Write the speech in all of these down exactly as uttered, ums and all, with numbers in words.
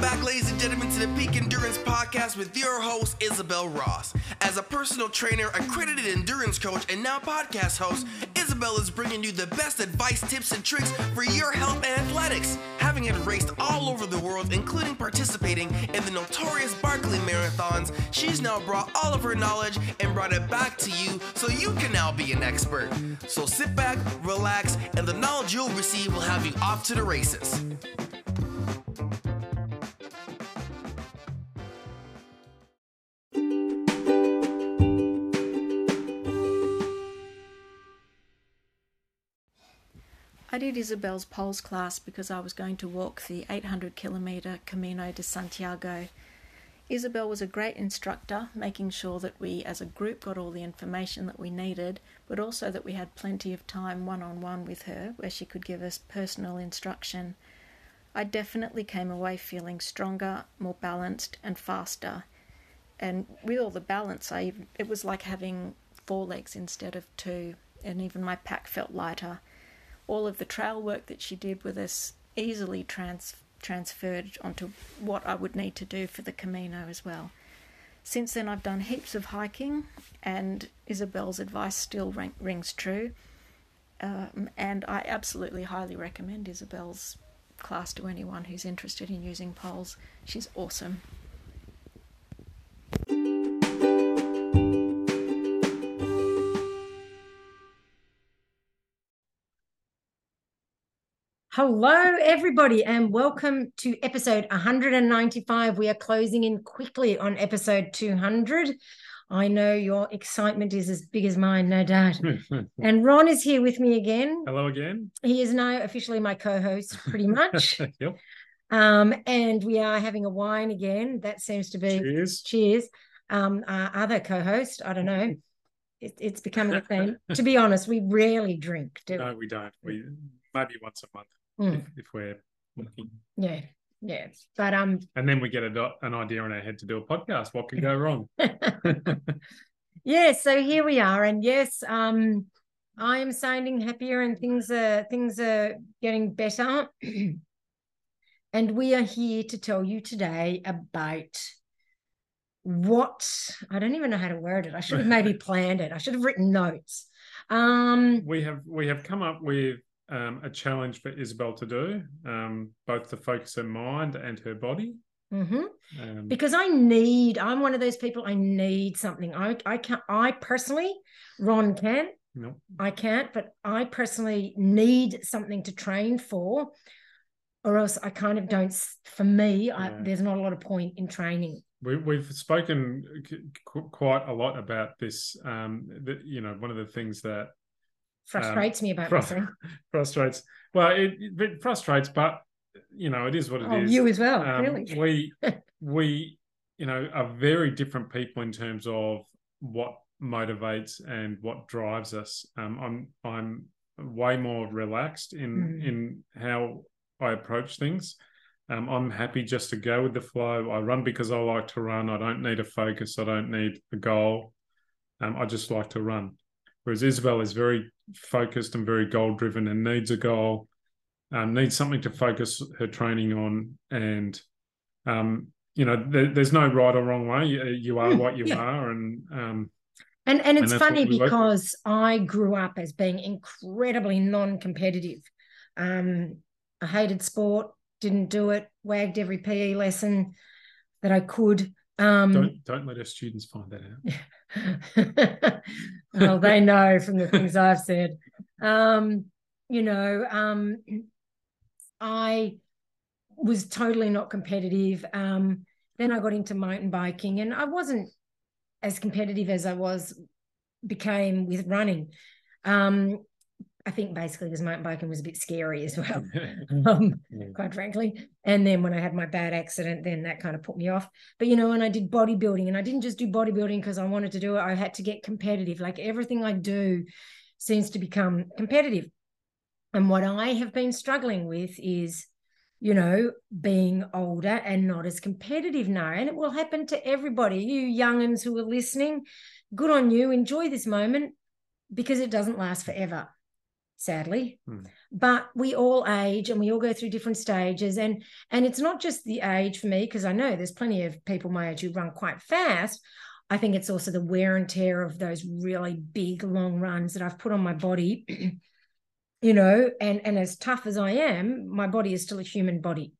back, ladies and gentlemen, to the Peak Endurance Podcast with your host, Isabel Ross. As a personal trainer, accredited endurance coach, and now podcast host, Isabel is bringing you the best advice, tips, and tricks for your health and athletics. Having had raced all over the world, including participating in the notorious Barkley Marathons, she's now brought all of her knowledge and brought it back to you so you can now be an expert. So sit back, relax, and the knowledge you'll receive will have you off to the races. I did Isabel's poles class because I was going to walk the eight hundred kilometre Camino de Santiago. Isabel was a great instructor, making sure that we as a group got all the information that we needed, but also that we had plenty of time one-on-one with her where she could give us personal instruction. I definitely came away feeling stronger, more balanced and faster. And with all the balance, I it was like having four legs instead of two, and even my pack felt lighter. All of the trail work that she did with us easily trans- transferred onto what I would need to do for the Camino as well. Since then, I've done heaps of hiking, and Isabel's advice still ring- rings true. Um, and I absolutely highly recommend Isabel's class to anyone who's interested in using poles. She's awesome. Hello, everybody, and welcome to episode one hundred ninety-five. We are closing in quickly on episode two hundred. I know your excitement is as big as mine, no doubt. And Ron is here with me again. Hello again. He is now officially my co-host, pretty much. Yep. Um, and we are having a wine again. That seems to be... Cheers. Cheers. Um, our other co-host, I don't know. It, it's becoming a thing. To be honest, we rarely drink, do we? No, we don't. We maybe once a month. Mm. If, if we're looking. Yeah, yeah. But um, and then we get a, an idea in our head to do a podcast. What could go wrong? Yeah, so here we are, and yes, um, I am sounding happier, and things are things are getting better. And we are here to tell you today about what I don't even know how to word it. I should have maybe planned it. I should have written notes. Um, we have we have come up with. Um, a challenge for Isabel to do, um, both to focus her mind and her body. Mm-hmm. Um, because I need, I'm one of those people, I need something. I, I can't, I personally, Ron can, no. I can't, but I personally need something to train for, or else I kind of don't, for me, I, yeah. there's not a lot of point in training. We, we've spoken qu- quite a lot about this. Um, that, you know, one of the things that Frustrates um, me about fr- myself. Frustrates. Well, it, it frustrates, but you know, it is what it oh, is. You as well, um, really. we, we, you know, are very different people in terms of what motivates and what drives us. Um, I'm, I'm way more relaxed in mm. in how I approach things. Um, I'm happy just to go with the flow. I run because I like to run. I don't need a focus. I don't need a goal. Um, I just like to run. Whereas Isabel is very focused and very goal-driven and needs a goal, um, needs something to focus her training on. And, um, you know, there, there's no right or wrong way. You, you are what you yeah. are. And um, and, and it's and funny because I grew up as being incredibly non-competitive. Um, I hated sport, didn't do it, wagged every P E lesson that I could. Um, don't don't let our students find that out. Well, they know from the things I've said. Um, you know, um, I was totally not competitive. Um, then I got into mountain biking, and I wasn't as competitive as I was became with running. Um, I think basically because mountain biking was a bit scary as well, um, yeah. quite frankly. And then when I had my bad accident, then that kind of put me off. But, you know, and I did bodybuilding, and I didn't just do bodybuilding because I wanted to do it. I had to get competitive. Like everything I do seems to become competitive. And what I have been struggling with is, you know, being older and not as competitive now. And it will happen to everybody. You young'uns who are listening, good on you. Enjoy this moment because it doesn't last forever. Sadly. Hmm. but we all age and we all go through different stages. And, and it's not just the age for me, because I know there's plenty of people my age who run quite fast. I think it's also the wear and tear of those really big, long runs that I've put on my body, you know, and, and as tough as I am, my body is still a human body.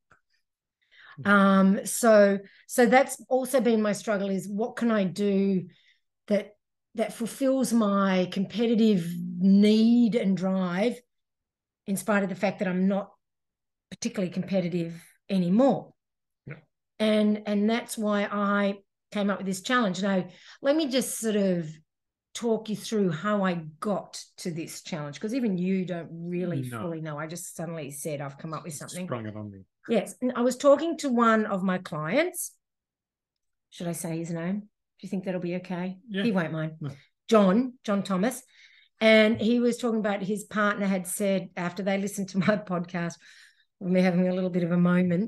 Um, so, so that's also been my struggle, is what can I do that, that fulfills my competitive need and drive, in spite of the fact that I'm not particularly competitive anymore. Yeah. And, and that's why I came up with this challenge. Now, let me just sort of talk you through how I got to this challenge, because even you don't really no. fully know. I just suddenly said I've come up with something. Sprung it on me. Yes. And I was talking to one of my clients. Should I say his name? Do you think that'll be okay? Yeah. He won't mind. No. John, John Thomas. And he was talking about his partner had said, after they listened to my podcast, when we're having a little bit of a moment,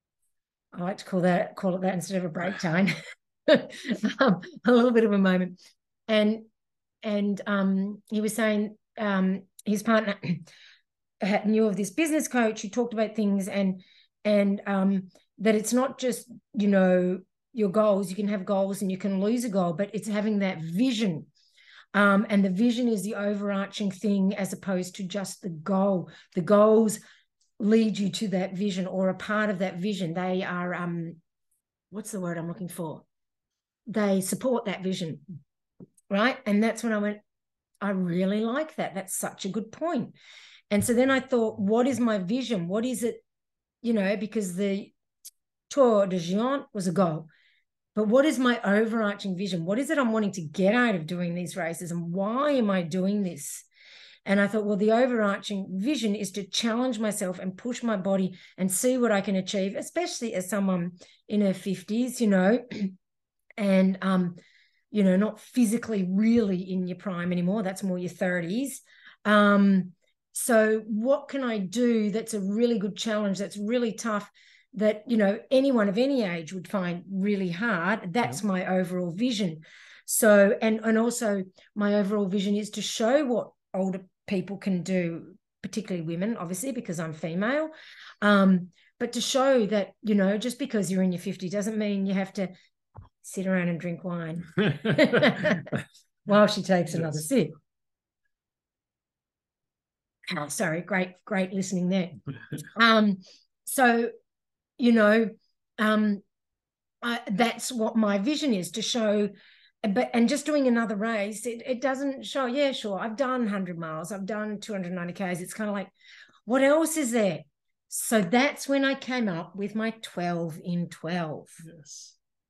I like to call that call it that instead of a break time, um, a little bit of a moment. And and um, he was saying um, his partner had, knew of this business coach who talked about things, and and um, that it's not just, you know, your goals. You can have goals and you can lose a goal, but it's having that vision. Um, and the vision is the overarching thing, as opposed to just the goal. The goals lead you to that vision, or a part of that vision. They are, um, what's the word I'm looking for? They support that vision, right? And that's when I went, I really like that. That's such a good point. And so then I thought, what is my vision? What is it, you know, because the Tour de Géant was a goal. But what is my overarching vision? What is it I'm wanting to get out of doing these races, and why am I doing this? And I thought, well, the overarching vision is to challenge myself and push my body and see what I can achieve, especially as someone in her fifties, you know, and, um, you know, not physically really in your prime anymore. That's more your thirties. Um, so what can I do that's a really good challenge, that's really tough, that, you know, anyone of any age would find really hard? That's yeah. my overall vision. So, and, and also my overall vision is to show what older people can do, particularly women, obviously, because I'm female, um, but to show that, you know, just because you're in your fifties doesn't mean you have to sit around and drink wine while she takes yes. another sip. Oh, sorry, great, great listening there. Um, so, you know, um, I, that's what my vision is, to show. But and just doing another race, it, it doesn't show, yeah, sure, I've done one hundred miles, I've done two hundred ninety Ks. It's kind of like, what else is there? So that's when I came up with my twelve in twelve. Yes.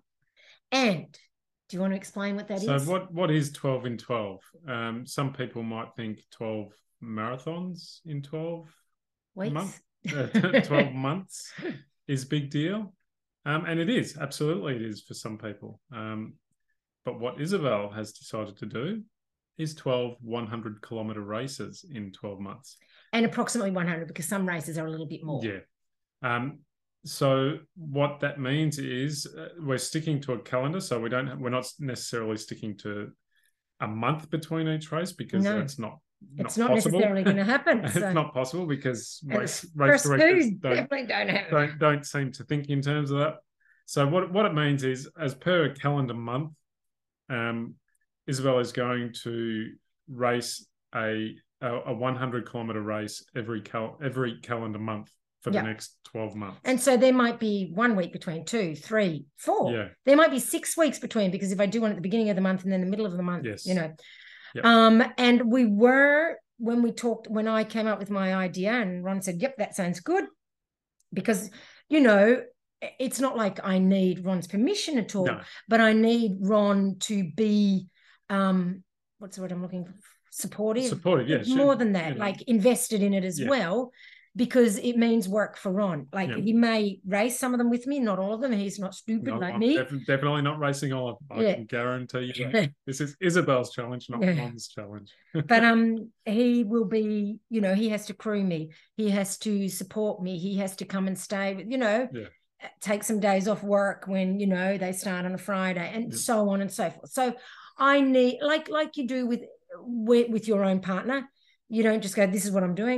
And do you want to explain what that so is? So what, what is twelve in twelve? Um, some people might think twelve marathons in twelve Weeks. months, uh, twelve months is a big deal. Um, and it is, absolutely it is for some people. Um, But what Isabel has decided to do is twelve one hundred kilometre races in twelve months. And approximately one hundred, because some races are a little bit more. Yeah. Um, so what that means is uh, we're sticking to a calendar. So we don't, we're not necessarily sticking to a month between each race, because no. that's not, not It's not possible. necessarily going to happen. It's so. not possible, because race, race directors don't, definitely don't, have don't, don't seem to think in terms of that. So what, what it means is, as per a calendar month, Um, Isabel is going to race a a, a one hundred kilometre race every cal every calendar month for yep. the next twelve months. And so there might be one week between, two, three, four. Yeah. There might be six weeks between, because if I do one at the beginning of the month and then the middle of the month, yes. you know. Yep. Um, and we were, when we talked, when I came up with my idea, and Ron said, yep, that sounds good, because, you know, it's not like I need Ron's permission at all, no. but I need Ron to be, um, what's the word I'm looking for? Supportive. Supportive, yes. More than that, you know. Like invested in it as yeah. well, because it means work for Ron. Like yeah. he may race some of them with me, not all of them. He's not stupid no, like I'm me. Def- definitely not racing all of them. I yeah. can guarantee you that. This is Isabel's challenge, not yeah. Ron's challenge. But um, he will be, you know, he has to crew me. He has to support me. He has to come and stay with, you know. Yeah. Take some days off work when, you know, they start on a Friday, and yep. so on and so forth. So I need, like like you do with, with with your own partner, you don't just go, this is what I'm doing.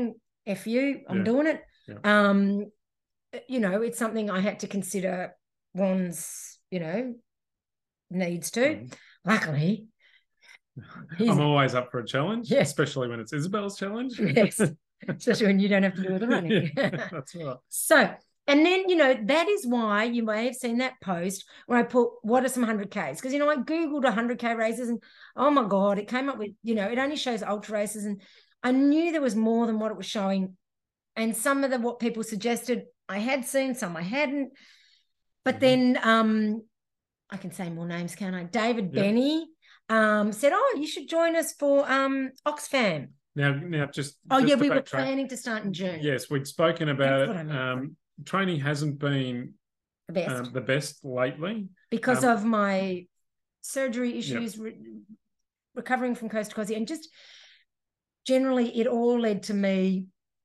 F you, I'm Yeah. doing it. Yeah. Um, you know, it's something I had to consider Ron's, you know, needs to. Mm. Luckily, he's, I'm always up for a challenge, Yeah. especially when it's Isabel's challenge. yes, especially when you don't have to do all the running. Yeah, that's right. So, and then, you know, that is why you may have seen that post where I put, what are some one hundred Ks? Because, you know, I Googled one hundred K races and, oh, my God, it came up with, you know, it only shows ultra races. And I knew there was more than what it was showing. And some of the what people suggested, I had seen, some I hadn't. But Mhm. then um, I can say more names, can't I? David Yep. Benny um, said, oh, you should join us for um, Oxfam. Now, now, just Oh, just yeah, to we were backtrack. planning to start in June. Yes, we'd spoken about That's it. what I meant. Um, training hasn't been The best. um, the best lately. because um, of my surgery issues, Yep. re- recovering from coast to coast, and just generally it all led to me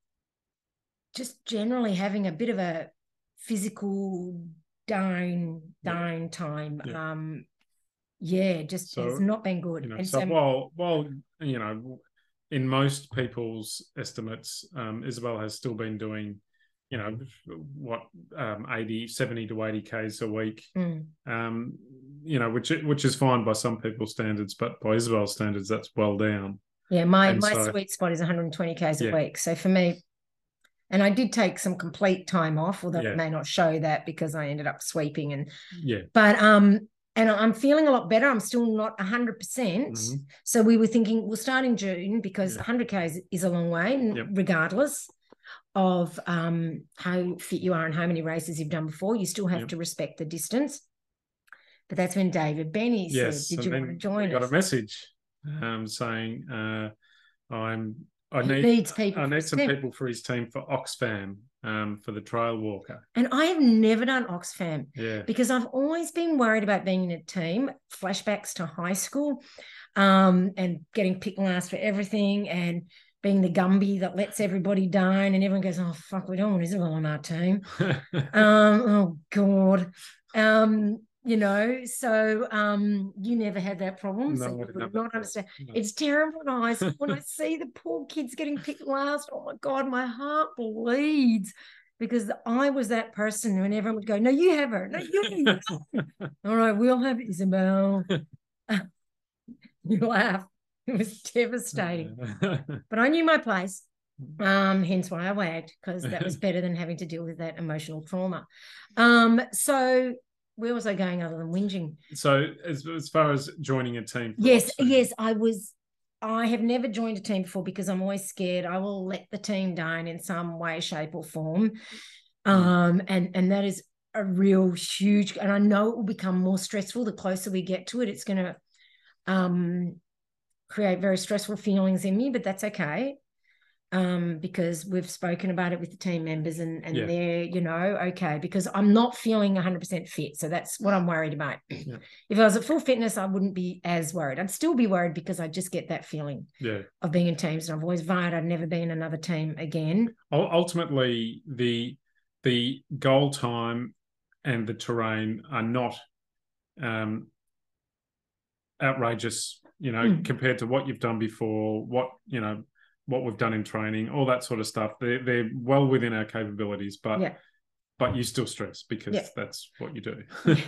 just generally having a bit of a physical down, Yeah. down time. Yeah. Um, yeah, just So, has not been good. You know, and so so, while while you know, in most people's estimates, um, Isabel has still been doing, you know, what um, eighty, seventy to eighty Ks a week. mm, Um, you know, which which is fine by some people's standards, but by Isabel's standards, that's well down. yeah, my and my so- sweet spot is one hundred twenty Ks a Yeah. week. So for me, and I did take some complete time off, although Yeah. it may not show that because I ended up sweeping and Yeah. But um, and I'm feeling a lot better. I'm still not one hundred percent. Mhm. So we were thinking we'll start in June because Yeah. one hundred K is, is a long way, and Yep. regardless of um, how fit you are and how many races you've done before, you still have Yep. to respect the distance. But that's when David Benny Yes. said, did and you then want to join we got us? a message um, saying uh, I'm I He need needs people I for need his some team. people for his team for Oxfam um, for the trail walker. And I have never done Oxfam Yeah. because I've always been worried about being in a team, flashbacks to high school, um, and getting picked last for everything and being the Gumby that lets everybody down and everyone goes, oh, fuck, we don't want Isabel on our team. um, oh, God. Um, you know, so um, you never had that problem. No, so I you didn't would have that not problem. understand. No. It's terrible in high school when I see the poor kids getting picked last. Oh, my God, my heart bleeds. Because I was that person when everyone would go, no, you have her. No, you. All right, we'll have Isabel. You laugh. It was devastating. But I knew my place, um, hence why I wagged, because that was better than having to deal with that emotional trauma. Um, so where was I going other than whinging? So as, as far as joining a team, for Yes, Oxfam, yes, I was. I have never joined a team before because I'm always scared I will let the team down in some way, shape, or form. Um, and and that is a real huge, and I know it will become more stressful the closer we get to it. It's going to um, create very stressful feelings in me, but that's okay. Um, because we've spoken about it with the team members and, and Yeah. they're, you know, okay, because I'm not feeling one hundred percent fit. So that's what I'm worried about. Yeah. If I was at full fitness, I wouldn't be as worried. I'd still be worried because I just get that feeling yeah. of being in teams. And I've always vowed I'd never be in another team again. U- Ultimately, the the goal time and the terrain are not um, outrageous, you know, Mm. compared to what you've done before, what, you know, what we've done in training, all that sort of stuff. They're, they're well within our capabilities, but Yeah. but you still stress because Yeah. that's what you do.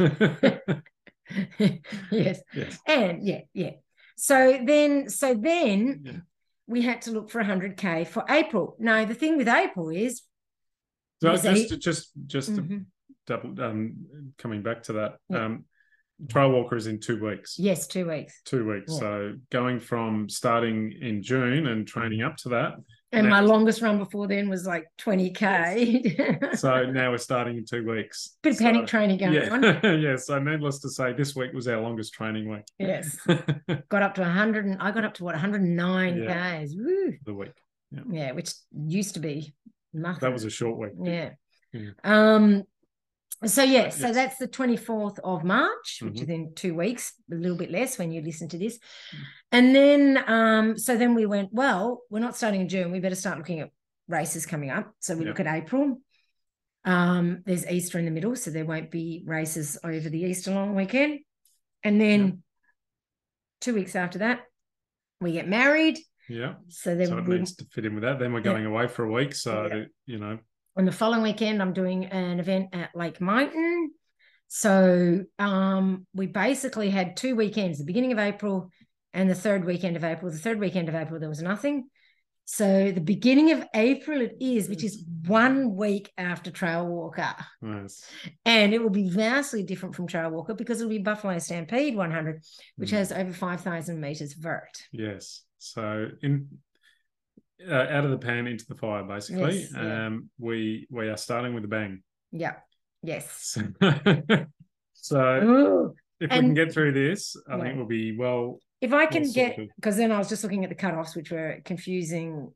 Yes. Yes. And yeah, yeah. So then, so then Yeah. we had to look for one hundred K for April. Now, the thing with April is, So Yes, just I- just just to Mhm. double um, coming back to that, Yeah. um, Trail Walker is in two weeks. yes, two weeks. Two weeks. Yeah. So going from starting in June and training up to that. And now- my longest run before then was like twenty K. So now we're starting in two weeks. Bit of So, panic training going yeah. on. yeah. So needless to say, this week was our longest training week. Yes. Got up to one hundred and I got up to what, one hundred nine Yeah. Ks. Woo. the week. Yeah, which used to be nothing. That was a short week. Yeah. Yeah. Um, so yeah, But so yes. that's the twenty-fourth of March, which Mhm. is in two weeks, a little bit less when you listen to this. And then um, so then we went, well, we're not starting in June, we better start looking at races coming up. So we Yeah. look at April. Um, there's Easter in the middle, so there won't be races over the Easter long weekend. And then Yeah. two weeks after that, we get married. Yeah. So then so it we, needs to fit in with that. Then we're going yeah. away for a week. So, yeah. that, you know. On the following weekend, I'm doing an event at Lake Mountain. So um, we basically had two weekends, the beginning of April and the third weekend of April. The third weekend of April, there was nothing. So the beginning of April it is, which is one week after Trail Walker. Nice. And it will be vastly different from Trail Walker because it'll be Buffalo Stampede one hundred, which mm. has over five thousand metres vert. Yes. So in uh, out of the pan into the fire, basically. Yes, yeah. Um, we we are starting with a bang. Yeah. Yes. So, so Ooh. if and, we can get through this, I yeah. think we'll be well. If I can well get, because then I was just looking at the cutoffs, which were confusing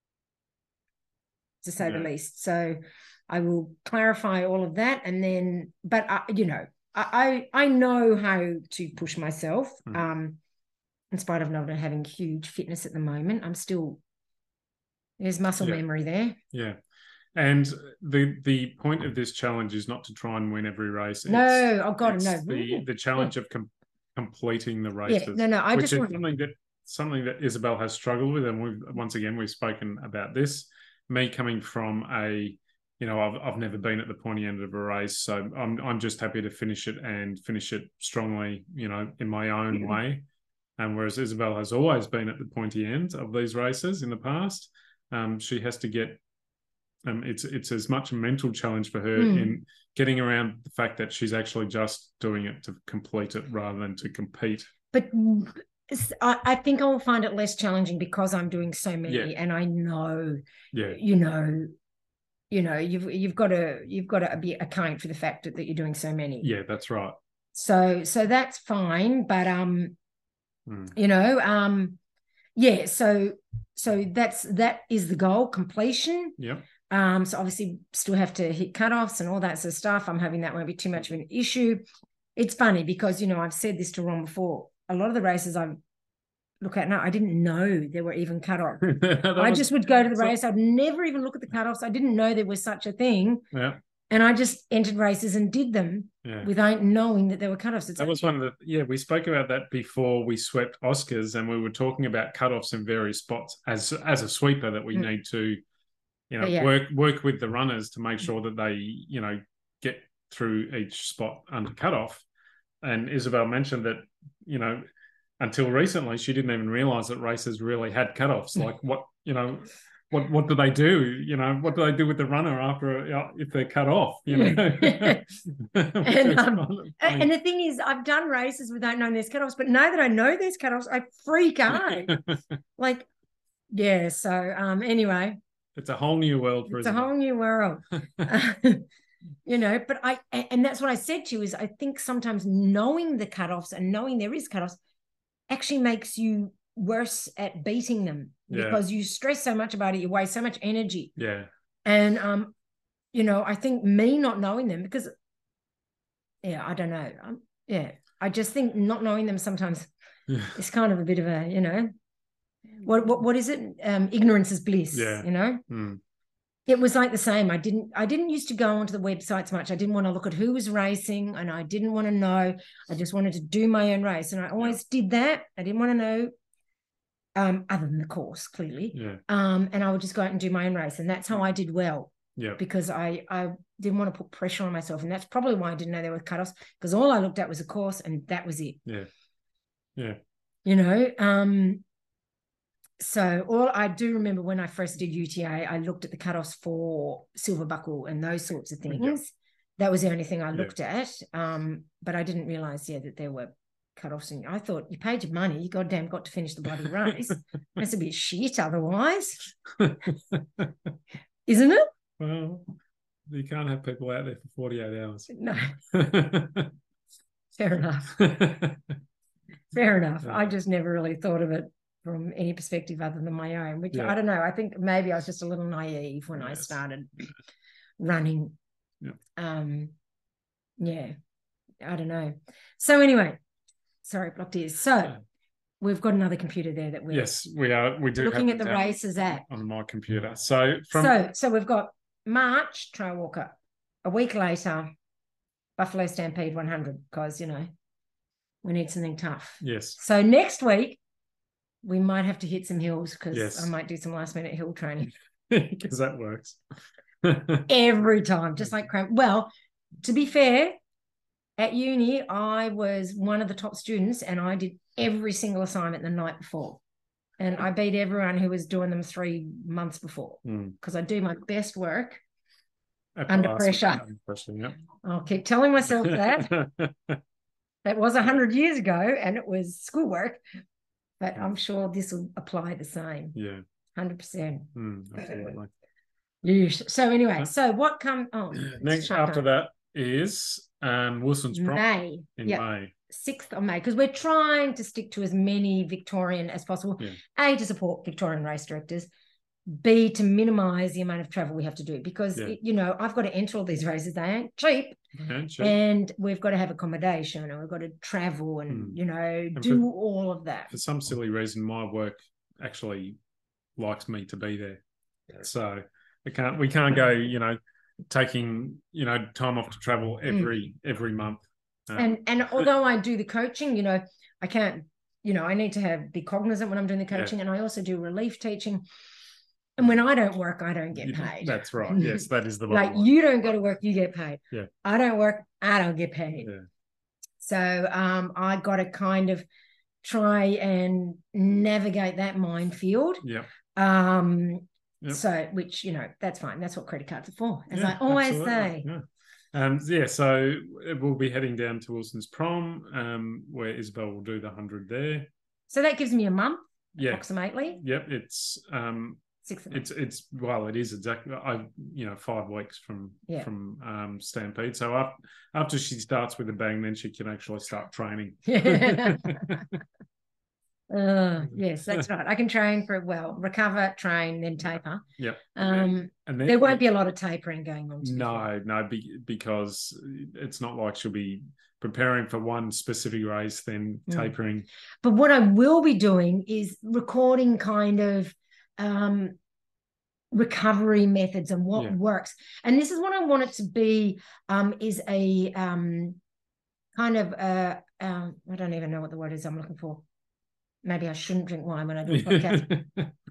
to say yeah. the least. So I will clarify all of that, and then, but I, you know, I I know how to push myself. Mm. Um, in spite of not having huge fitness at the moment, I'm still there's muscle yeah. memory there. Yeah. And the the point of this challenge is not to try and win every race. No, it's, oh God, it's no. The the challenge yeah. of com- completing the races. Yeah, no, no. I which just is want something that something that Isabel has struggled with, and we've once again we've spoken about this. Me coming from a, you know, I've I've never been at the pointy end of a race, so I'm I'm just happy to finish it and finish it strongly, you know, in my own yeah. way. And whereas Isabel has always been at the pointy end of these races in the past, um, she has to get. Um, it's it's as much a mental challenge for her mm. in getting around the fact that she's actually just doing it to complete it rather than to compete. But I, I think I will find it less challenging because I'm doing so many, yeah. and I know, yeah. you know, you know, you've you've got to you've got to be account for the fact that, that you're doing so many. Yeah, that's right. So so that's fine, but um, mm. you know, um, yeah. So so that's that is the goal, completion. Yeah. Um, so obviously still have to hit cutoffs and all that sort of stuff. I'm hoping that won't be too much of an issue. It's funny because, you know, I've said this to Ron before. A lot of the races I look at now, I didn't know there were even cutoffs. I was, just would go to the race. I'd never even look at the cutoffs. I didn't know there was such a thing. Yeah. And I just entered races and did them yeah. without knowing that there were cutoffs. It's that was one of the, yeah, we spoke about that before we swept Oscars, and we were talking about cutoffs in various spots as, as a sweeper that we mm. need to, you know, yeah. work work with the runners to make sure that they, you know, get through each spot under cutoff. And Isabel mentioned that, you know, until recently, she didn't even realise that races really had cutoffs. Like what, you know, what what do they do? You know, what do they do with the runner after if they're cut off? You know. and, um, and the thing is, I've done races without knowing there's cutoffs, but now that I know there's cutoffs, I freak out. like, yeah. So um, anyway. It's a whole new world for It's Isabel. a whole new world. You know, but I, and that's what I said to you is I think sometimes knowing the cutoffs and knowing there is cutoffs actually makes you worse at beating them yeah. because you stress so much about it, you waste so much energy. Yeah. And, um, you know, I think me not knowing them because, yeah, I don't know. Um, yeah, I just think not knowing them sometimes is kind of a bit of a, you know, What what what is it? Um, ignorance is bliss. Yeah. You know, mm. it was like the same. I didn't I didn't used to go onto the websites much. I didn't want to look at who was racing, and I didn't want to know. I just wanted to do my own race, and I always yeah. did that. I didn't want to know, um, other than the course, clearly. Yeah. Um, and I would just go out and do my own race, and that's how I did well. Yeah. Because I I didn't want to put pressure on myself, and that's probably why I didn't know there were cutoffs. Because all I looked at was a course, and that was it. Yeah. Yeah. You know. Um. So all I do remember when I first did U T A, I looked at the cutoffs for silver buckle and those sorts of things. Yep. That was the only thing I looked yep. at. Um, but I didn't realise, yeah, that there were cutoffs. And I thought, you paid your money, you goddamn got to finish the bloody race. That's a bit shit otherwise. Isn't it? Well, you can't have people out there for forty-eight hours. No. Fair enough. Fair enough. Yeah. I just never really thought of it from any perspective other than my own, which yeah. I don't know. I think maybe I was just a little naive when yes. I started running. Yeah. Um, yeah, I don't know. So anyway, sorry, blocked ears. So yeah. we've got another computer there that we're yes, we are. We do looking at the races at on my computer. So from so so we've got March Trail Walker, a week later, Buffalo Stampede one hundred because you know we need something tough. Yes. So next week. we might have to hit some hills because Yes. I might do some last minute hill training because that works every time, just like cramp. Well, to be fair, at uni, I was one of the top students and I did every single assignment the night before. And I beat everyone who was doing them three months before because mm. I do my best work At under pressure. Under pressure yep. I'll keep telling myself that. That was one hundred years ago and it was schoolwork, but I'm sure this will apply the same. Yeah. one hundred percent. Mm, absolutely. Yes. So anyway, so what come oh, next after that is um, Wilson's Prom May. in yep. May. sixth of May, because we're trying to stick to as many Victorian as possible. Yeah. A, to support Victorian race directors. B, to minimise the amount of travel we have to do because, yeah. it, you know, I've got to enter all these races. They ain't cheap. They ain't cheap. And we've got to have accommodation and we've got to travel and, mm. you know, and do for, all of that. For some silly reason, my work actually likes me to be there. Yeah. So we can't, we can't go, you know, taking, you know, time off to travel every, mm. every month. Um, and and although I do the coaching, you know, I can't, you know, I need to have be cognizant when I'm doing the coaching yeah. and I also do relief teaching. And when I don't work, I don't get paid. That's right. Yes, that is the like line. You don't go to work, you get paid. Yeah. I don't work, I don't get paid. Yeah. So um, I got to kind of try and navigate that minefield. Yeah. Um. Yep. So, which, you know, that's fine. That's what credit cards are for, as yeah, I always absolutely. say. Yeah. Um, yeah, so we'll be heading down to Wilson's Prom, um, where Isabel will do the hundred there. So that gives me a month, yeah. approximately. Yep, it's um, six. It's it's well, it is exactly. I you know five weeks from yeah. from um, Stampede. So after after she starts with a bang, then she can actually start training. Uh, yes, that's right. I can train for, well, recover, train, then taper. Yep. Um, and then, there won't be a lot of tapering going on. No, no, be, because it's not like she'll be preparing for one specific race, then tapering. Mm. But what I will be doing is recording kind of um, recovery methods and what yeah. works. And this is what I want it to be, um, is a um, kind of, uh, um, I don't even know what the word is I'm looking for. Maybe I shouldn't drink wine when I do a podcast,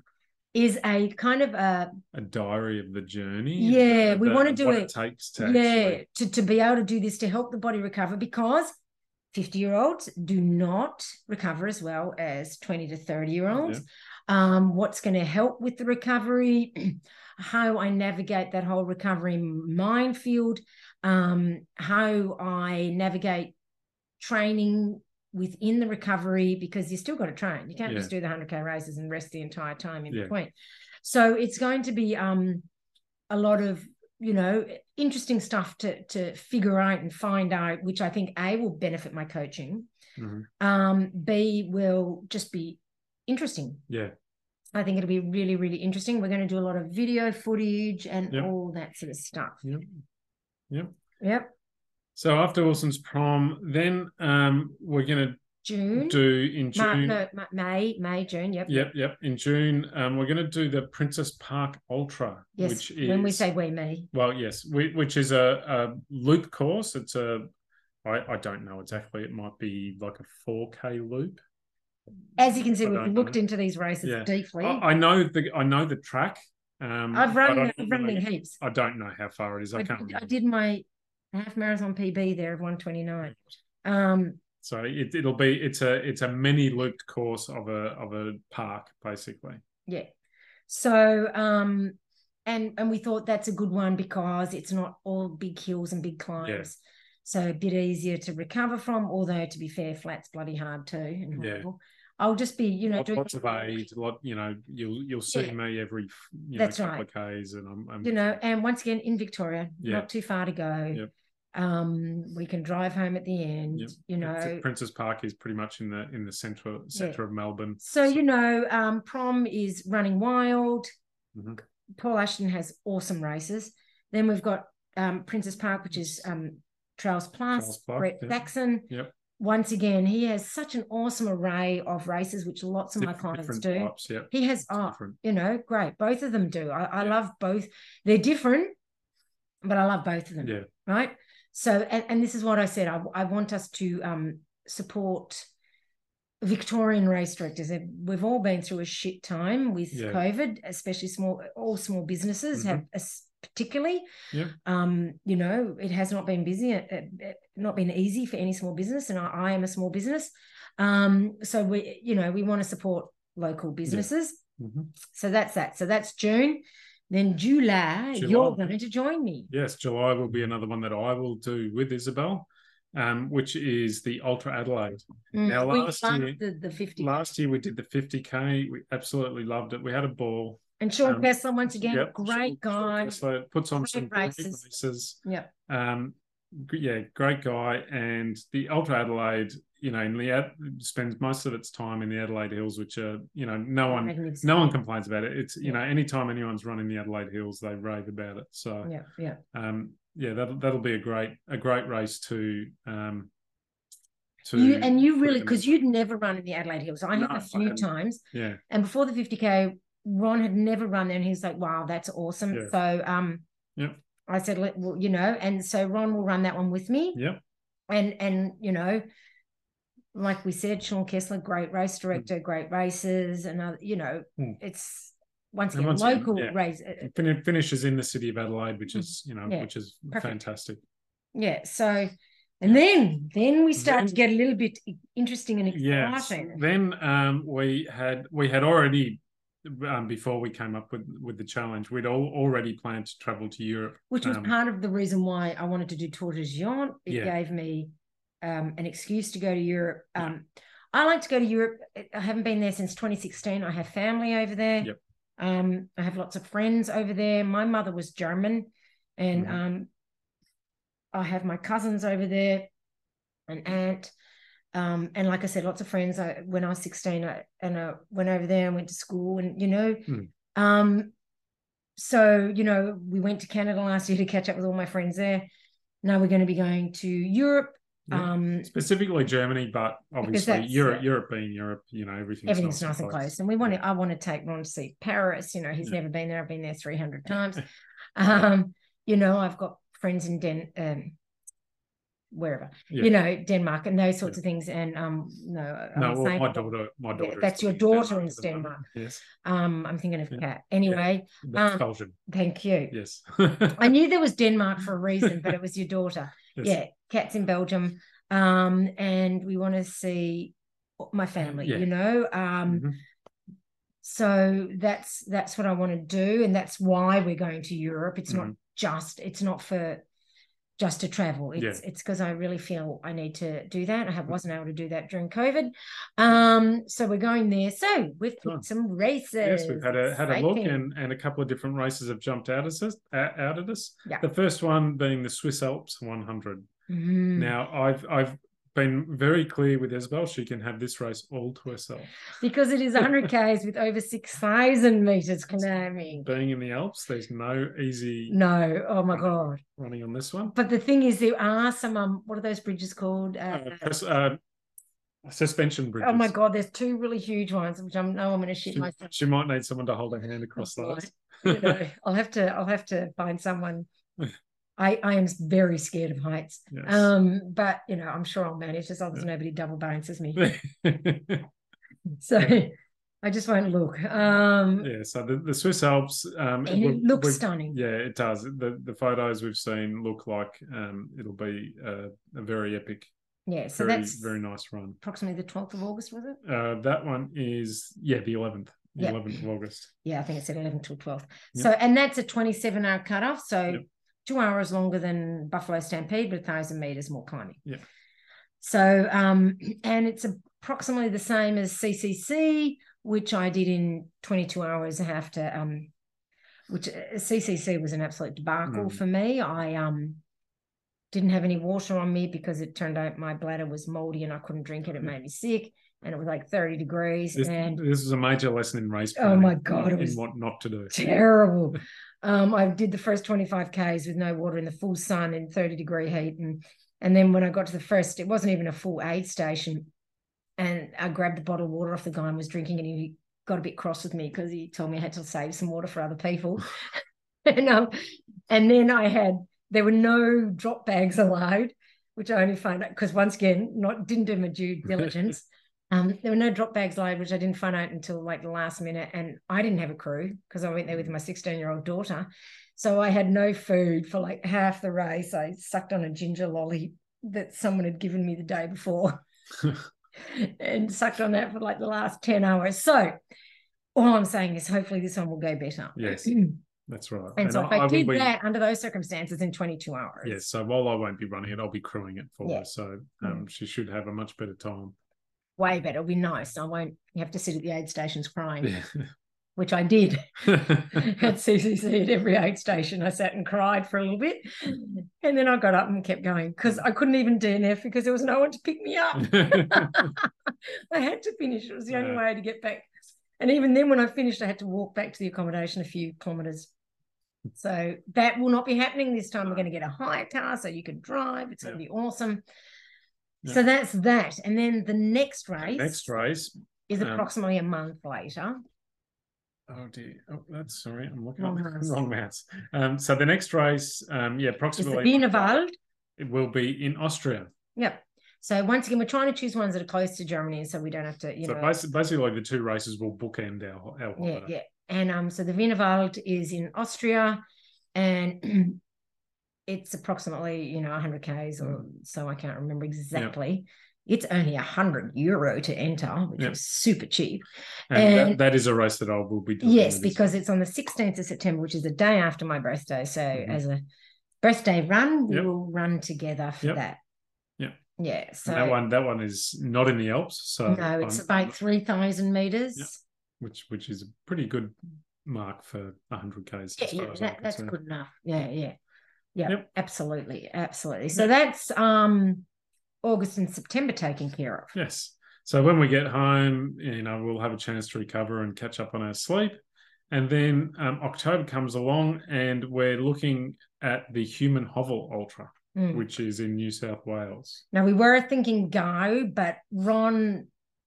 is a kind of a... A diary of the journey? Yeah, the, we the, want to do what it. it takes to Yeah, actually... to, to be able to do this, to help the body recover, because fifty-year-olds do not recover as well as twenty to thirty-year-olds. Yeah. Um, what's going to help with the recovery, how I navigate that whole recovery minefield, um, how I navigate training within the recovery, because you still got to train. You can't yeah. just do the one hundred K races and rest the entire time in yeah. between. So it's going to be um, a lot of, you know, interesting stuff to to figure out and find out, which I think A, will benefit my coaching. Mm-hmm. Um, B, will just be interesting. Yeah. I think it'll be really, really interesting. We're going to do a lot of video footage and yep. all that sort of stuff. Yep. Yep. Yep. So after Wilson's Prom, then um, we're going to June do in June. Ma- no, May, May, June. Yep. Yep. Yep. In June, um, we're going to do the Princess Park Ultra. Yes. Which is, when we say we, me. Well, yes, we, which is a, a loop course. It's a, I, I don't know exactly. It might be like a four K loop. As you can see, we've looked know. into these races yeah. deeply. I, I know the I know the track. Um, I've run I've run in heaps. I don't know how far it is. I, I can't. Did, remember. I did my half marathon P B there of one twenty-nine. Um, so it, it'll be it's a it's a mini looped course of a of a park basically. Yeah. So um, and and we thought that's a good one because it's not all big hills and big climbs. Yeah. So a bit easier to recover from, although to be fair, flat's bloody hard too. And yeah. I'll just be, you know, lots, doing lots of aid. Lot, you know, you'll you'll see yeah. me every you That's know, couple right. of Ks, and I'm, I'm you know, and once again in Victoria, yeah. not too far to go. Yep. Um, we can drive home at the end. Yep. You know, Princess Park is pretty much in the in the centre centre yeah. of Melbourne. So, so you know, um, Prom is running wild. Mm-hmm. Paul Ashton has awesome races. Then we've got um, Princess Park, which is um, Trails Plus. Trails Plus Brett yep. Thaxton. Yep. Once again, he has such an awesome array of races, which lots of different, my clients different do. Types, yep. He has, oh, you know, great. Both of them do. I, I yep. love both. They're different, but I love both of them. Yeah. Right. So, and, and this is what I said. I, I want us to um, support Victorian race directors, we've all been through a shit time with Yeah. COVID, especially small, all small businesses Mm-hmm. have as- particularly. Yep. Um, you know, it has not been busy, uh, uh, not been easy for any small business, and I, I am a small business. Um, so we, you know, we want to support local businesses. Yeah. Mm-hmm. So that's that. So that's June. Then July, July. you're going to join me. Yes, July will be another one that I will do with Isabel, um, which is the Ultra Adelaide. Mm, now, we last loved year, the, the fifty. last year we did the fifty K. We absolutely loved it. We had a ball. And Sean um, Kessler, once again, Yep, great guy. So puts on Great some great races. races. Yeah. Um, g- yeah, great guy. And the Ultra Adelaide, you know, in the Ad- spends most of its time in the Adelaide Hills, which are, you know, no one, Magnificent. no one complains about it. It's, you Yeah. know, anytime anyone's running the Adelaide Hills, they rave about it. So, Yeah, yeah. um, yeah, that'll that'll be a great a great race to um to You and you put really, in because the- you'd never run in the Adelaide Hills. I No, have a I few hadn't. times, yeah and before the fifty K, Ron had never run there, and he's like, "Wow, that's awesome." Yeah. So, um, Yep. I said, "Let well, you know," and so Ron will run that one with me. Yep. And and you know, like we said, Sean Kessler, great race director, great races, and uh, you know, Mm. it's once And again once again, local yeah. race. uh, Fin- finishes in the city of Adelaide, which is you know Yeah. which is Perfect. fantastic. Yeah. So, and then then we start Then- to get a little bit interesting and Yes. exciting. Then um, we had we had already um, before we came up with with the challenge, we'd all already planned to travel to Europe, Which was um, part of the reason why I wanted to do Tour de Géant. It Yeah. gave me um, an excuse to go to Europe. Um, I like to go to Europe. I haven't been there since twenty sixteen. I have family over there. Yep. Um, I have lots of friends over there. My mother was German, and Mhm. um, I have my cousins over there, an aunt. Um, and like I said, lots of friends. I, when I was sixteen, I, and I went over there and went to school, and you know, Mm. um, so you know, we went to Canada last year to catch up with all my friends there. Now we're going to be going to Europe. Yeah. Um, specifically Germany, but obviously that's, Europe, uh, Europe being Europe, you know, everything's, everything's nice and close, and we want Yeah. to. I want to take Ron to see Paris. You know, he's Yeah. never been there. I've been there three hundred times. um, you know, I've got friends in Den, um, wherever, Yeah. you know, Denmark and those sorts of things. And um, no, No, I'm well, saying- my daughter, my Yeah, daughter. is that's your living in daughter Denmark in at the moment. Denmark. Yes, Um, I'm thinking of Yeah. Cat. Anyway, that's Um, Belgium. thank you. Yes. I knew there was Denmark for a reason, but it was your daughter. Yes. Yeah, Cat's in Belgium. Um, and we want to see my family, Yeah. you know. Um, Mhm. so that's that's what I want to do, and that's why we're going to Europe. It's not Mhm. just it's not for just to travel. It's Yeah. it's because I really feel I need to do that. I have, wasn't able to do that during COVID. Um, so we're going there. So we've picked Good. some races. Yes, we've had a had a look, Exciting. and, and a couple of different races have jumped out at us. Out out at us. Yeah. The first one being the Swiss Alps one hundred. Mm. Now, I've I've been very clear with Isabel; she can have this race all to herself. Because it is one hundred Ks with over six thousand meters climbing. Being in the Alps, there's no easy No, oh my God. running on this one. But the thing is, there are some, um, what are those bridges called? Uh, Uh, press- uh, suspension bridges. oh my God, there's two really huge ones, which I'm, no, I'm going to shit She, myself. she might need someone to hold her hand across Right. those. You know, I'll have to, I'll have to find someone. I, I am very scared of heights. Yes. Um, but you know, I'm sure I'll manage as long as nobody double bounces me. yeah, So I just won't look. Um, so the, the Swiss Alps, um, and it we've- looks we've- stunning. Yeah, it does. The the photos we've seen look like um, it'll be a, a very epic, Yeah, so very that's very nice run. approximately the twelfth of August, was it? Uh, that one is yeah the eleventh, the Yeah. eleventh of August. Yeah, I think it's at eleven till twelve. Yep. So, and that's a twenty-seven hour cutoff. So Yep. two hours longer than Buffalo Stampede, but a thousand meters more climbing. Yeah. So, um, and it's approximately the same as C C C, which I did in twenty-two hours. I have to, um, which uh, C C C was an absolute debacle Mm. for me. I um didn't have any water on me because it turned out my bladder was moldy and I couldn't drink it. It made me sick, and it was like thirty degrees. This, and this is a major lesson in race Oh planning. my God, it in was what not to do. terrible. Um, I did the first twenty-five Ks with no water in the full sun in thirty degree heat. And, and then when I got to the first, it wasn't even a full aid station. And I grabbed the bottle of water off the guy and was drinking, and he got a bit cross with me because he told me I had to save some water for other people. and, um, and then I had, there were no drop bags allowed, which I only found out because once again, not didn't do my due diligence. Um, there were no drop bags loaded, which I didn't find out until like the last minute. And I didn't have a crew because I went there with my sixteen-year-old daughter. So I had no food for like half the race. I sucked on a ginger lolly that someone had given me the day before and sucked on that for like the last ten hours. So all I'm saying is hopefully this one will go better. Yes, that's right. And, and so I, if I, I did be, that under those circumstances in twenty-two hours. Yes, so while I won't be running it, I'll be crewing it for yeah. her. So um, yeah. she should have a much better time. Way better. It'll be nice. I won't have to sit at the aid stations crying, yeah. which I did at C C C at every aid station. I sat and cried for a little bit, and then I got up and kept going because I couldn't even D N F because there was no one to pick me up. I had to finish. It was the only yeah. way to get back. And even then, when I finished, I had to walk back to the accommodation a few kilometres. So that will not be happening this time. We're going to get a hire car so you can drive. It's going to yeah. be awesome. Yeah. So that's that. And then the next race, the next race is approximately um, a month later. Oh dear. Oh, that's sorry. I'm looking at the wrong maths. Um, so the next race, um, yeah, approximately. It's the Wienerwald. It will be in Austria. Yep. So once again, we're trying to choose ones that are close to Germany, so we don't have to, you so know. Basically, basically, the two races will bookend our our Yeah, holiday. yeah. And um, so the Wienerwald is in Austria, and it's approximately, you know, one hundred kays or so. I can't remember exactly. Yep. It's only one hundred euro to enter, which yep. is super cheap. And, and that, that is a race that I will be doing. Yes, because it's on the sixteenth of September, which is the day after my birthday. So mm-hmm. as a birthday run, we yep. will run together for yep. that. Yeah. Yeah. So and that one, that one is not in the Alps. So no, it's I'm, about three thousand meters. Yep. Which which is a pretty good mark for one hundred kays. Yeah, yeah that, that's good enough. Yeah, yeah. Yeah, yep. absolutely, absolutely. So yep. that's um, August and September taken care of. Yes. So when we get home, you know, we'll have a chance to recover and catch up on our sleep. And then um, October comes along and we're looking at the Human Hovel Ultra, mm. which is in New South Wales. Now, we were thinking go, but Ron,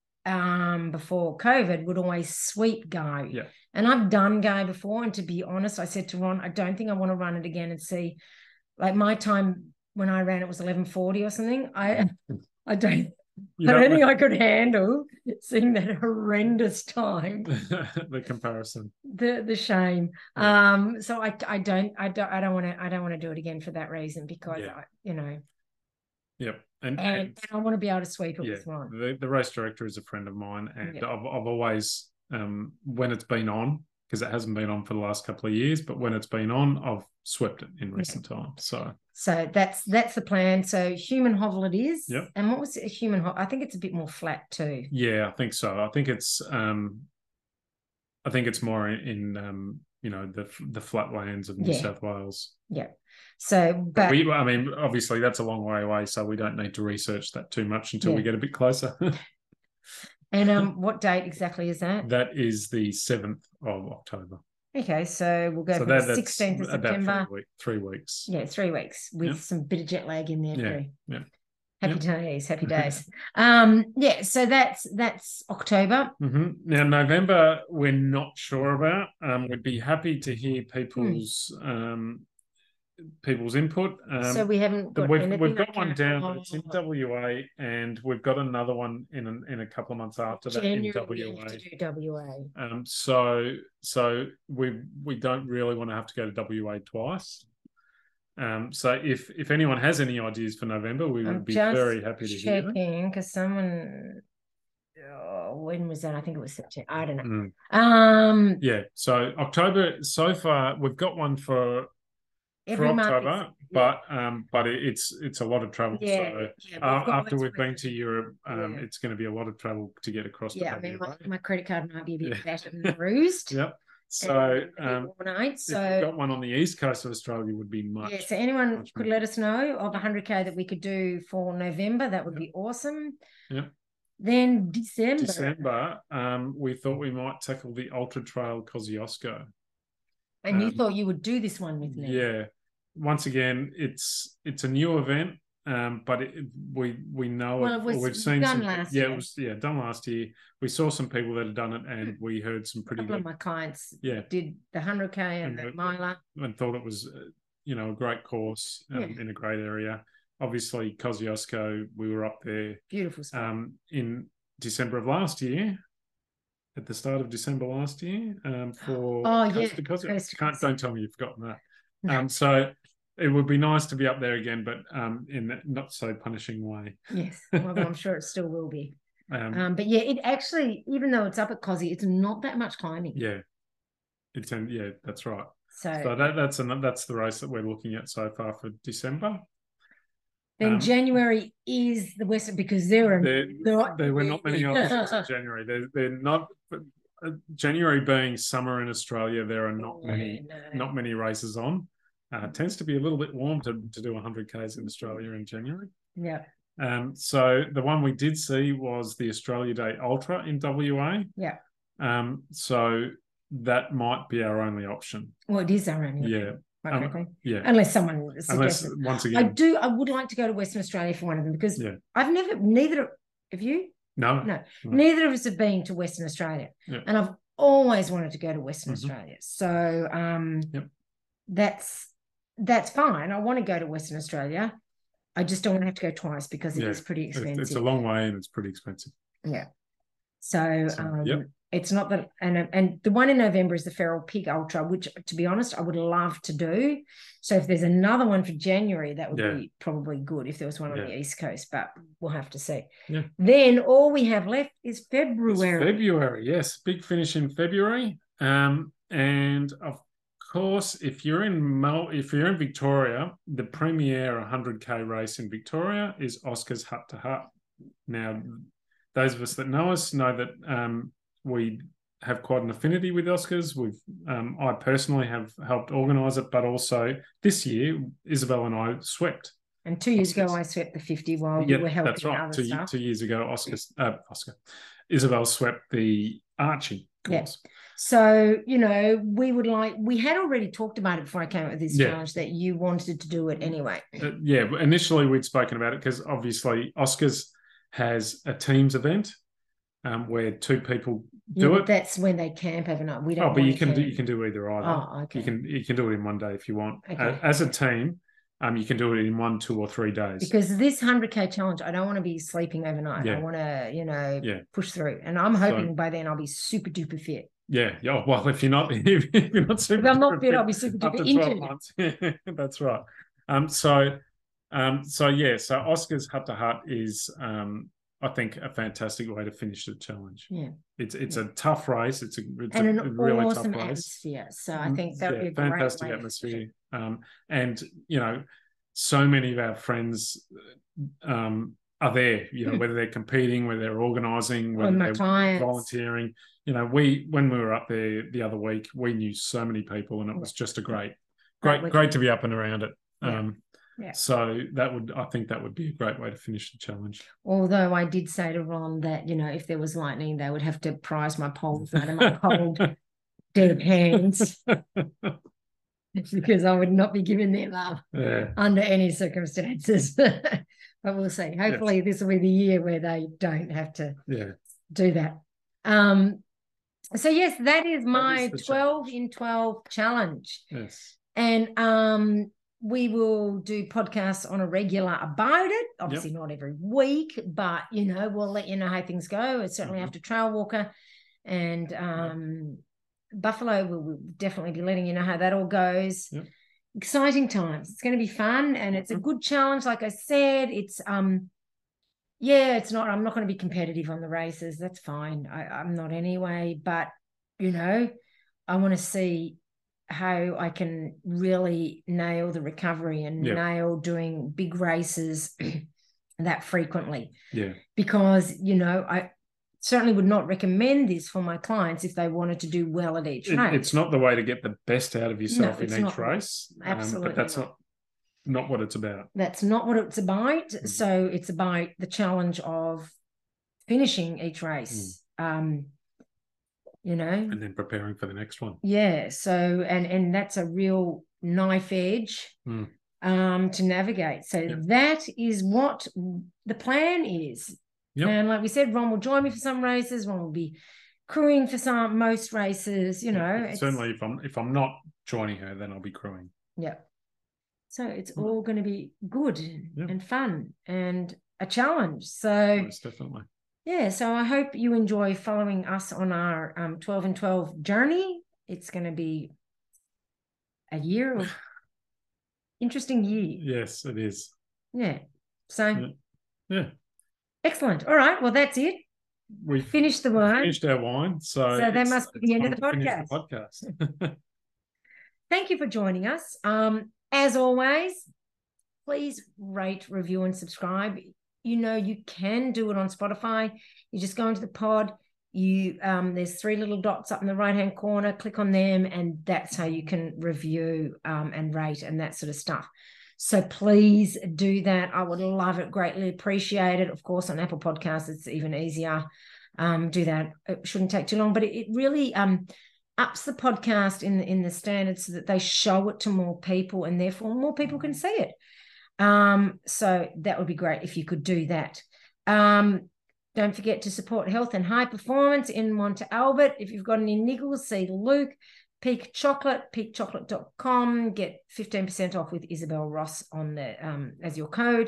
um, before COVID, would always sweep go. Yeah. And I've done go before, and to be honest, I said to Ron, I don't think I want to run it again and see, like my time when I ran it was eleven forty or something. I I don't, you I don't, don't think I could handle seeing that horrendous time. The comparison, the the shame. Yeah. Um, so I I don't I don't I don't want to I don't want to do it again for that reason because yeah. I, you know. Yep. And, and, and I want to be able to sweep it yeah, with Ron. The, the race director is a friend of mine, and yeah. I've I've always um when it's been on, because it hasn't been on for the last couple of years, but when it's been on, I've swept it in recent yeah. times. So so that's that's the plan. So Human Hovel it is. Yep. And what was it? Human Hovel? I think it's a bit more flat too. Yeah, I think so. I think it's um I think it's more in, in um you know the the flatlands of New yeah. South Wales. Yeah. So, but, but we, I mean, obviously that's a long way away, so we don't need to research that too much until yeah. we get a bit closer. And um, what date exactly is that? That is the seventh of October. Okay, so we'll go so from that, the sixteenth of September. Three, week, three weeks. Yeah, three weeks with yep. some bit of jet lag in there yeah. too. Yeah. Happy yep. days, happy days. um, yeah, so that's that's October. Mm-hmm. Now November, we're not sure about. Um, we'd be happy to hear people's hmm. um people's input. Um, so we haven't got we've, anything we've got like one that. down, oh. but it's in W A, and we've got another one in an, in a couple of months after January, that in W A. We have to do W A. Um, so so we we don't really want to have to go to W A twice. Um, so if if anyone has any ideas for November, we would I'm be very happy to hear them. Checking because someone. Oh, when was that? I think it was September. I don't know. Mm. Um. Yeah. So October so far, we've got one for. Every for month October, but um, but it's it's a lot of travel. Yeah, so yeah, uh, after we've been to Europe, um, yeah. it's going to be a lot of travel to get across. Yeah, to I mean, my, right? my credit card might be a bit yeah. battered and bruised. Yep. So, um, night, so if you've got one on the east coast of Australia, would be much. Yeah. So anyone much could more. let us know of one hundred K that we could do for November. That would yep. be awesome. Yep. Then December. December, um, we thought we might tackle the Ultra Trail Kosciuszko. And um, you thought you would do this one with me? Yeah. Once again, it's it's a new event, um, but it, we we know well, it, it was we've seen done some, last yeah, year. it was yeah done last year. We saw some people that had done it, and we heard some pretty a couple good. Of my clients, yeah, did the hundred K and, and the miler, and thought it was, uh, you know, a great course um, yeah. in a great area. Obviously, Kosciuszko, we were up there. Beautiful spot. Um, in December of last year, at the start of December last year, um, for Oh, Coast yeah. to Coast. Coast to Can't, Coast. don't tell me you've forgotten that. No. Um, so it would be nice to be up there again, but um, in that not so punishing way. Yes, well, I'm sure it still will be. Um, Um, but yeah, it actually, even though it's up at Cozzy, it's not that much climbing. yeah, it's in, yeah, that's right. So, So that, that's an, that's the race that we're looking at so far for December. then Um, January is the Western, because there are There, there, are, there were not many options in January. They're, they're not. Uh, January being summer in Australia, there are not Yeah, many no. not many races on. Uh, it tends to be a little bit warm to, to do one hundred kays in Australia in January. Yeah. Um, so the one we did see was the Australia Day Ultra in W A. Yeah. Um, so that might be our only option. Well, it is our only. Yeah. Quite frankly. Um, yeah. Unless someone Unless suggests. once I again, do. I would like to go to Western Australia for one of them because yeah. I've never. Neither have you. No, No, no. neither of us have been to Western Australia, Yeah. and I've always wanted to go to Western Mhm. Australia. So um, Yep. that's that's fine. I want to go to Western Australia. I just don't want to have to go twice because it Yeah. is pretty It's, expensive. it's a long way and it's pretty expensive. Yeah. So, So, um, yep. it's not that, and and the one in November is the Feral Pig Ultra, which, to be honest, I would love to do. So if there's another one for January, that would Yeah. be probably good if there was one on Yeah. the East Coast, but we'll have to see. Yeah. Then all we have left is It's February. February, yes, big finish in February. Um, and of course, if you're in Mel, if you're in Victoria, the premier one hundred K race in Victoria is Oscars Hut to Hut. Now, those of us that know us know that um, we have quite an affinity with Oscars. We've, um, I personally have helped organise it, but also this year, Isabel and I swept. And two years ago, Oscars. I swept the fifty while Yeah, you were helping that's right. other Two, stuff. two years ago, Oscar, uh, Oscar, Isabel swept the Archie course. Yeah. So, you know, we would like, we had already talked about it before I came up with this Yeah. challenge that you wanted to do it anyway. Uh, yeah, initially we'd spoken about it because obviously Oscars has a teams event um, where two people Yeah, do but it. that's when they camp overnight. We don't Oh, but want you to can do, camp. you can do either either. Oh, okay. You can you can do it in one day if you want. Okay. Uh, as a team, um, you can do it in one, two, or three days. Because this one hundred K challenge, I don't want to be sleeping overnight. Yeah. I want to, you know, Yeah. push through. And I'm hoping So- by then I'll be super duper fit. Yeah, yeah. Well, if you're not, if you're not super, If I'm not duper fit, I'll be super after duper twelve injured. months. That's right. Um, so, um, so yeah, so Oscars Hut to Hut is, um, I think, a fantastic way to finish the challenge. Yeah. It's it's Yeah. a tough race. It's a it's And a an really awesome tough race. atmosphere. So I think that would Yeah, be a great fantastic way to atmosphere. Um, and you know, so many of our friends um, are there. You know, Hmm. whether they're competing, whether they're organising, Or whether my they're clients. volunteering. You know, we when we were up there the other week, we knew so many people, and it was just a great, Great great, great weekend. to be up and around it. Yeah. Um, Yeah. So that would, I think, that would be a great way to finish the challenge. Although I did say to Ron that, you know, if there was lightning, they would have to prise my poles out of my cold, dead hands because I would not be giving them love Yeah. under any circumstances. But we'll see. Hopefully this will be the year where they don't have to Yeah. do that. Um, so yes, that is my the twelve challenge. in twelve challenge. Yes. And um, we will do podcasts on a regular about it. Obviously not every week, but, you know, we'll let you know how things go. It's certainly Mhm. after Trail Walker and um, Buffalo, we'll, we'll definitely be letting you know how that all goes. Yep. Exciting times. It's going to be fun and it's a Mhm. good challenge. Like I said, it's, um, yeah, it's not, I'm not going to be competitive on the races. That's fine. I, I'm not anyway, but, you know, I want to see how I can really nail the recovery and Yeah. nail doing big races that frequently. Yeah. Because, you know, I certainly would not recommend this for my clients if they wanted to do well at each It- race. it's not the way to get the best out of yourself it's in not each the way. race. um, Absolutely but that's not. not not what it's about. That's not what it's about. Mm. So it's about the challenge of finishing each race. Um, you know, And then preparing for the next one. yeah. So and and that's a real knife edge Mm. um to navigate. So Yep. that is what the plan is. Yep. And like we said, Ron will join me for some races. Ron will be crewing for some most races. You know, Yeah, it's, certainly if I'm if I'm not joining her, then I'll be crewing. yeah. So it's Mm. all going to be good Yeah. and fun and a challenge. So Most definitely. yeah, so I hope you enjoy following us on our um, twelve and twelve journey. It's going to be a year of interesting year. Yes, it is. Yeah. So, yeah. yeah. Excellent. All right. Well, that's it. We finished the wine. Finished our wine. So, so that must be the end of the podcast. The podcast. Thank you for joining us. Um, as always, please rate, review, and subscribe. You know, you can do it on Spotify. You just go into the pod. You um, there's three little dots up in the right-hand corner. Click on them, and that's how you can review um, and rate and that sort of stuff. So please do that. I would love it, greatly appreciate it. Of course, on Apple Podcasts, it's even easier. Um, do that. It shouldn't take too long, but it, it really um, ups the podcast in the, in the standards so that they show it to more people, and therefore more people can see it. Um, so that would be great if you could do that. Um, don't forget to support health and high performance in Monte Albert. If you've got any niggles, see Luke. Peak Chocolate, peak chocolate dot com. Get fifteen percent off with Isabel Ross on the um, as your code.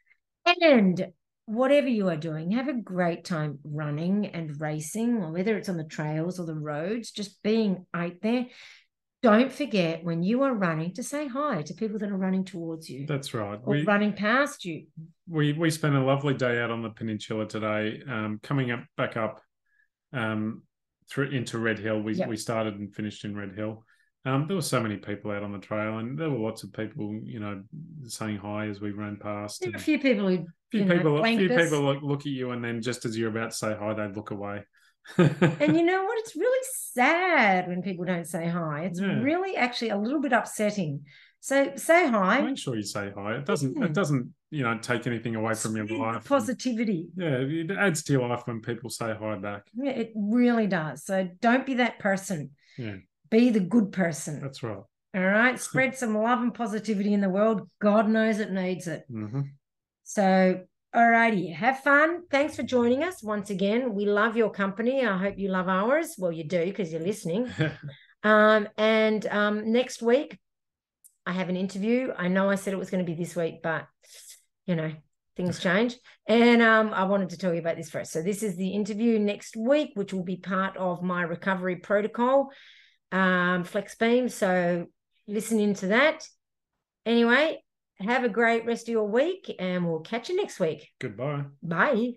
And whatever you are doing, have a great time running and racing, or whether it's on the trails or the roads, just being out there. Don't forget, when you are running, to say hi to people that are running towards you. That's right. Or we, running past you. We we spent a lovely day out on the peninsula today, um, coming up back up um, through into Red Hill. We yep. we started and finished in Red Hill. Um, there were so many people out on the trail, and there were lots of people, you know, saying hi as we ran past. There were a few people who, few you people, know, a few people look, look at you, and then just as you're about to say hi, they look away. And you know what? It's really sad when people don't say hi. It's yeah. really actually a little bit upsetting. So say hi. Make sure you say hi. It doesn't. Mm. It doesn't. You know, take anything away from your life. Positivity. And, yeah, it adds to your life when people say hi back. Yeah, it really does. So don't be that person. Yeah. Be the good person. That's right. All right. Spread some love and positivity in the world. God knows it needs it. Mm-hmm. So, all righty. Have fun. Thanks for joining us once again. We love your company. I hope you love ours. Well, you do because you're listening. um, and um, next week, I have an interview. I know I said it was going to be this week, but, you know, things change. And um, I wanted to tell you about this first. So this is the interview next week, which will be part of my recovery protocol, um, Flex Beam. So listen into that. Anyway, have a great rest of your week, and we'll catch you next week. Goodbye. Bye.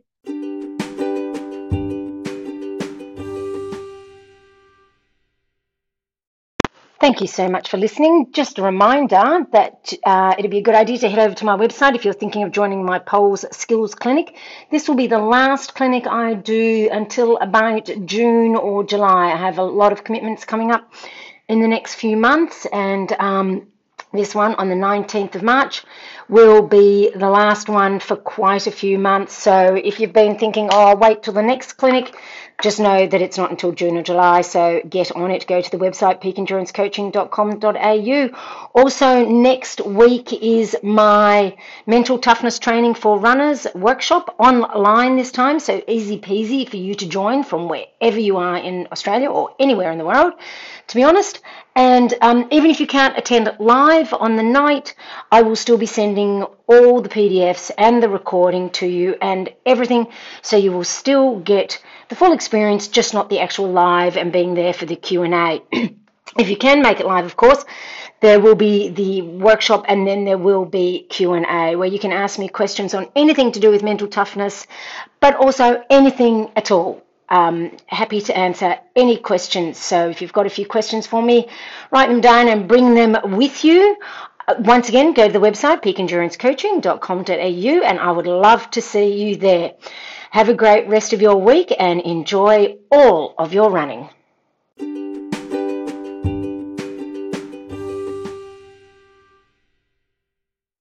Thank you so much for listening. Just a reminder that uh, it'd be a good idea to head over to my website if you're thinking of joining my Poles Skills Clinic. This will be the last clinic I do until about June or July. I have a lot of commitments coming up in the next few months, and um, this one on the nineteenth of March will be the last one for quite a few months. So if you've been thinking, oh, I'll wait till the next clinic, just know that it's not until June or July, so get on it. Go to the website, peak endurance coaching dot com dot a u. Also, next week is my mental toughness training for runners workshop, online this time, so easy peasy for you to join from wherever you are in Australia or anywhere in the world, to be honest. And um, even if you can't attend live on the night, I will still be sending all the P D Fs and the recording to you and everything, so you will still get the full experience, just not the actual live and being there for the Q and A. If you can make it live, of course, there will be the workshop, and then there will be Q and A where you can ask me questions on anything to do with mental toughness, but also anything at all. Um, happy to answer any questions. So if you've got a few questions for me, write them down and bring them with you. Once again, go to the website, peak endurance coaching dot com dot a u, and I would love to see you there. Have a great rest of your week and enjoy all of your running.